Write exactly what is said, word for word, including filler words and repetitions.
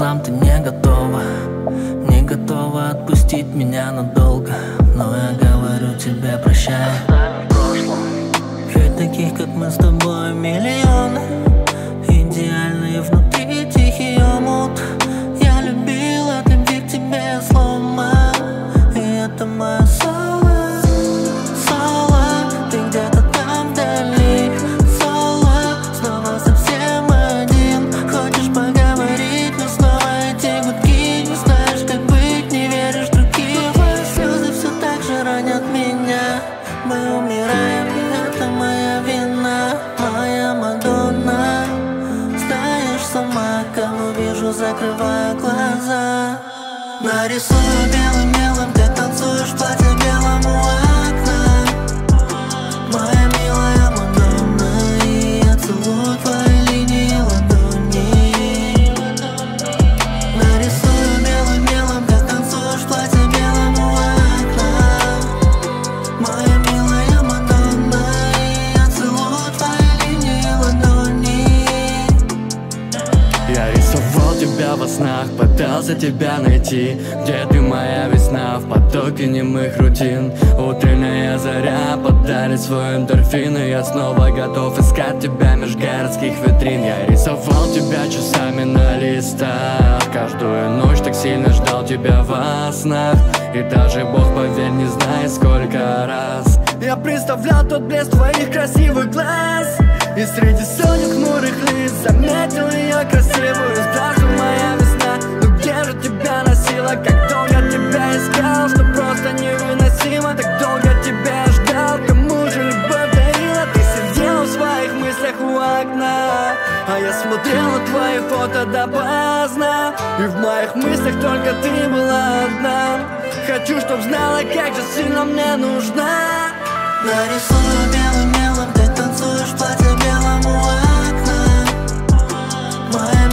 глазам ты не готова, не готова отпустить меня надолго. Но я говорю тебе прощай. Ведь таких, как мы с тобой, миллионы, идеальные внутри тихий омут. Я любил от любви к тебе слома, и это мое соло, соло. Ты где-то там вдали, соло, снова совсем один. Хочешь поговорить, но снова эти гудки. Не знаешь, как быть, не веришь в других. Твои слезы все так же ранят меня. Мы умираем, и это моя вина, моя Мадонна. Знаешь сама, кого вижу, закрываю глаза. Нарисую белым мелом, ты танцуешь в платье белом у окна. Моя милая Мадонна, и я целую твои линии ладони. Нарисую белым мелом, ты танцуешь в платье белом у окна. Моя милая Мадонна, и я целую твои линии ладони. Я рисовал тебя во снах, пытался тебя найти. Где ты, моя весна, в потоке немых рутин? Утренняя заря подарит свой эндорфин, и я снова готов искать тебя меж городских витрин. Я рисовал тебя часами на листах, каждую ночь так сильно ждал тебя во снах. И даже Бог, поверь, не знает сколько раз я представлял тот блеск твоих красивых глаз, и среди сотен хмурых лиц заметил ее красивую. Здравствуй, моя весна, ну где же тебя носила? Как долго тебя искал, что просто невыносимо. Так долго тебя ждал, кому же любовь дарила? Ты сидела в своих мыслях у окна, а я смотрел на твои фото допоздна, и в моих мыслях только ты была одна. Хочу, чтоб знала, как же сильно мне нужна. Нарисую белым мелом, ты танцуешь в платье белом у окна. Моя